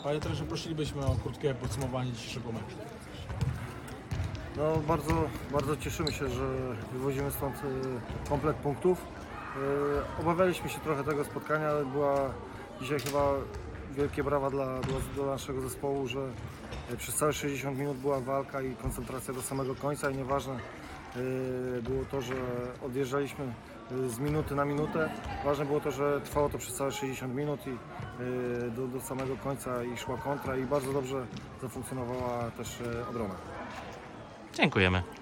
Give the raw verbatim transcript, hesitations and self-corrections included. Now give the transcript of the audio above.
Panie trenerze, prosilibyśmy o krótkie podsumowanie dzisiejszego meczu. No, bardzo, bardzo cieszymy się, że wywozimy stąd y, komplet punktów. Y, obawialiśmy się trochę tego spotkania, ale była dzisiaj chyba wielkie brawa dla, dla, dla naszego zespołu, że y, przez całe sześćdziesiąt minut była walka i koncentracja do samego końca i nieważne y, było to, że odjeżdżaliśmy y, z minuty na minutę. Ważne było to, że trwało to przez całe sześćdziesiąt minut i y, do, do samego końca i szła kontra i bardzo dobrze zafunkcjonowała też y, obrona. Dziękujemy.